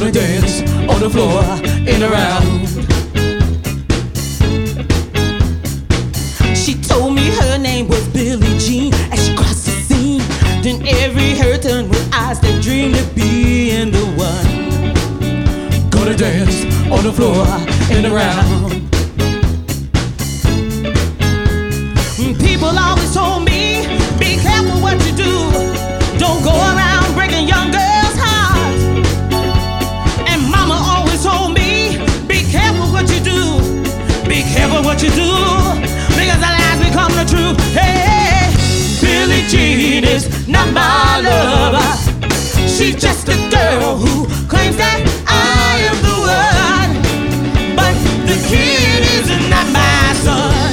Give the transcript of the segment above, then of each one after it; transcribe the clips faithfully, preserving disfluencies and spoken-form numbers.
Gonna dance on the floor in a round. She told me her name was Billie Jean as she crossed the scene. Then every her turned with eyes that dreamed of being the one. Gonna dance on the floor in a round. People always told me, be careful what you do. Don't go around breaking young girls' hearts. And mama always told me, be careful what you do. Be careful what you do, because the lies become the truth. Hey, Billie Jean is not my lover. She's just a girl who claims that I am the one. But the kid is not my son.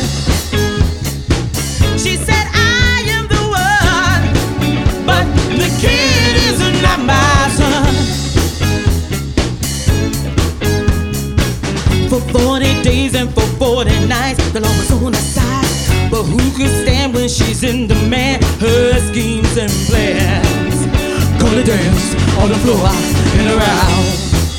She said I am the one, but the kid is not my son. For forty days and for forty nights, the law was on her side. But who could stand when she's in demand? Her schemes and plans. Gonna dance on the floor and around.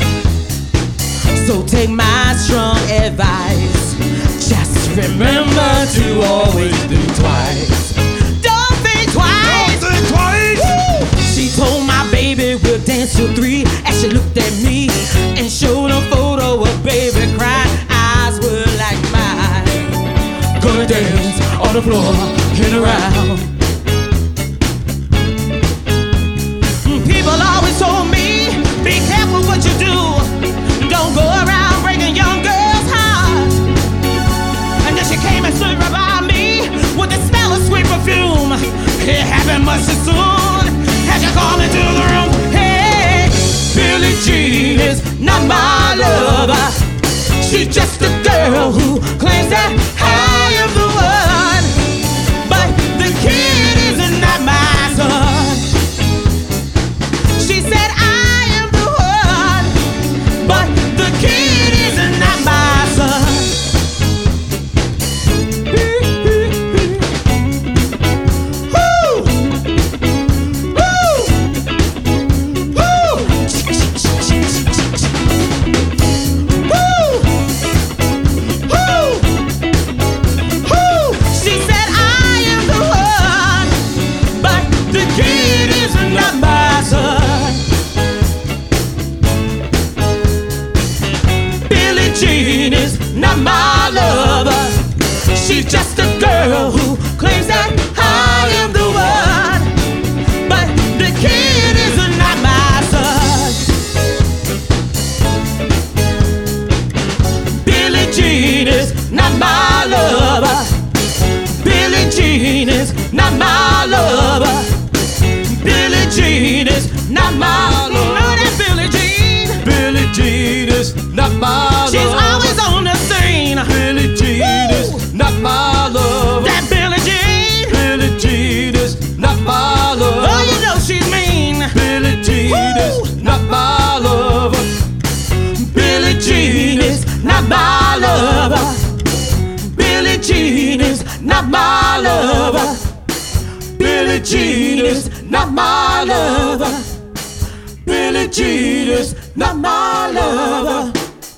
So take my strong advice. Just remember to always think twice. Don't think twice. Don't think twice. Woo! She told my baby we'll dance till three. As she looked at me and showed a photo of baby crying, eyes were like mine. Gonna dance on the floor and around. People always told me, be careful what you do. Don't go around breaking young girls' hearts. And then she came and stood right by me with the smell of sweet perfume. It happened much too soon as you called into the room. Hey, Billie Jean is not my lover. She's just a girl who claims that I am the one. But the kid is not my son. She said I am the one, but the kid is not my son. Woo! Woo! Woo! Woo! Woo! Woo! She said I am the one, but the kid is not my son. Billie Jean is not my lover. She's just a girl who claims that I am the one. But the kid is not my son. Billie Jean is not my lover. Billie Jean is not my lover. Billie Jean is not my lover. No, that Billie Jean. Billie Jean is not my lover. She's always on the scene. Billie Jean is not my lover. That Billie Jean. Billie Jean is not my lover. Oh, you know she's mean. Billie Jean is not my lover. Billie Jean is not my lover. Billie Jean is not my lover. Billie Jean is not my lover. Billie Jean is not my lover.